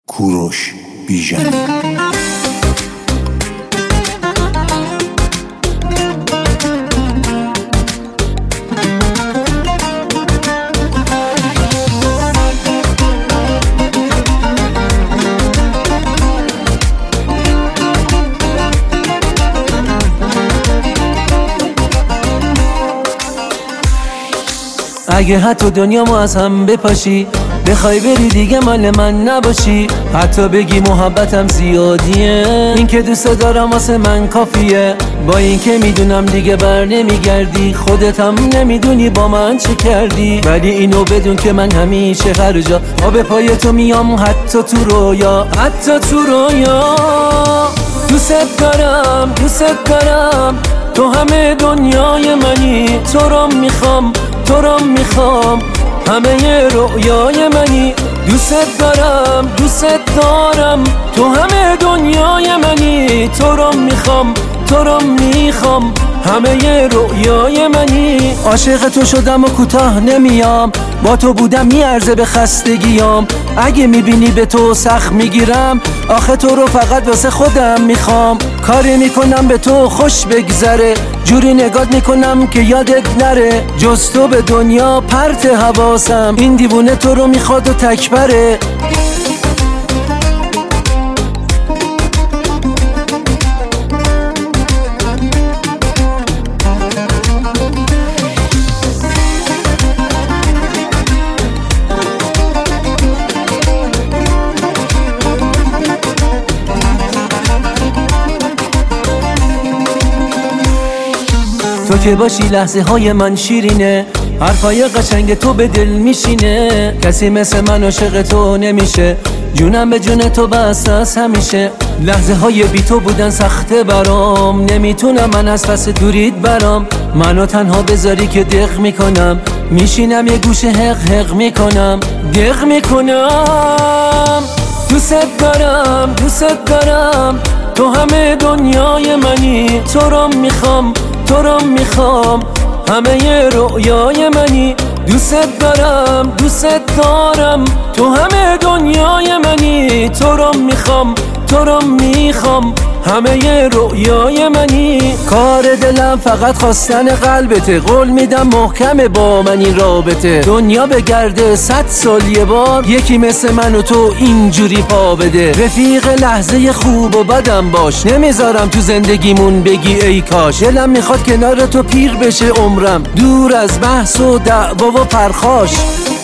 کوروش بیژن. اگه حتی دنیا ما از هم بپاشی، بخوای بری دیگه مال من نباشی، حتی بگی محبتم زیادیه، این که دوست دارم واسه من کافیه. با این که میدونم دیگه بر نمیگردی، خودت هم نمیدونی با من چه کردی، ولی اینو بدون که من همیشه هر جا به پای تو میام، حتی تو رویا، حتی تو رویا. دوست دارم، دوست دارم، تو همه دنیای منی، تو رو میخوام، تو رو میخوام، همه رویای منی. دوست دارم، دوست دارم، تو همه دنیای منی، تو رو میخوام، تو رو میخوام، همه رویای منی. عاشق تو شدم و کوتاه نمیام، با تو بودم میارزه به خستگیام. اگه میبینی به تو سخت میگیرم، آخه تو رو فقط واسه خودم میخوام. کاری میکنم به تو خوش بگذره، جوری نگات میکنم که یادت نره، جز تو به دنیا پرت حواسم، این دیوونه تو رو میخواد و تکبره. تو که باشی لحظه های من شیرینه، حرفای قشنگ تو به دل میشینه، کسی مثل من عاشق تو نمیشه، جونم به جون تو بسته است همیشه. لحظه های بی تو بودن سخته برام، نمیتونم من از پس دوریت برام، منو تنها بذاری که دق میکنم، میشینم یه گوشه حق حق میکنم، دق میکنم. دوست دارم، دوست دارم، تو همه دنیای منی، تو رو میخوام، تو رو میخوام، همه رویای منی. دوست دارم، دوست دارم، تو همه دنیای منی، تو رو میخوام، تو رو میخوام، همه رویای منی. کار دلم فقط خواستن قلبته، قول میدم محکمه با من این رابطه، دنیا بگرده 100 سال یه بار، یکی مثل من و تو اینجوری پا بده. رفیق لحظه خوب و بدم باش، نمیذارم تو زندگیمون بگی ای کاش، دلم میخواد کنار تو پیر بشه عمرم، دور از بحث و دعوا و پرخاش.